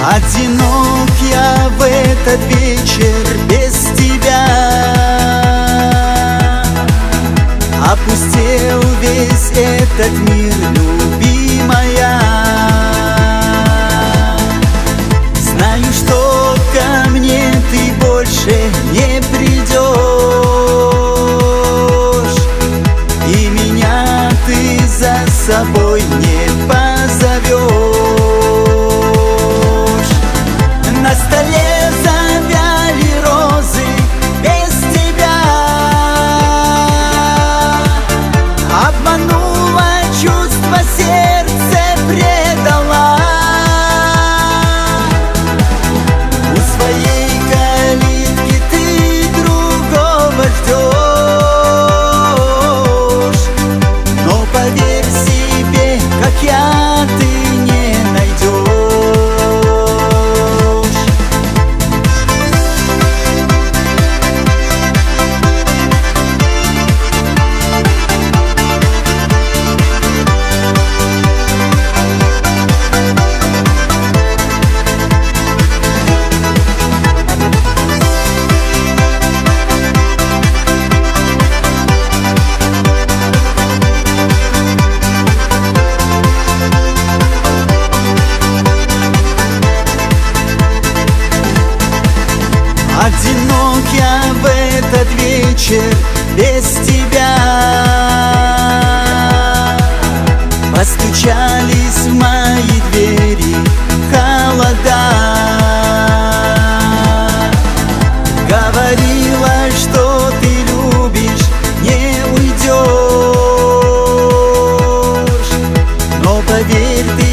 Одинок я в этот вечер без тебя. Опустел весь этот мир, любимая. Знаю, что ко мне ты больше не придешь, и меня ты за собой не позовешь. На столе завяли розы без тебя. Обманула, чувства сердце предала. У своей калитки ты другого ждешь, но поверь себе, как я, ты не найдешь. Одинок я в этот вечер без тебя. Постучались в мои двери холода. Говорила, что ты любишь, не уйдешь, но поверь, ты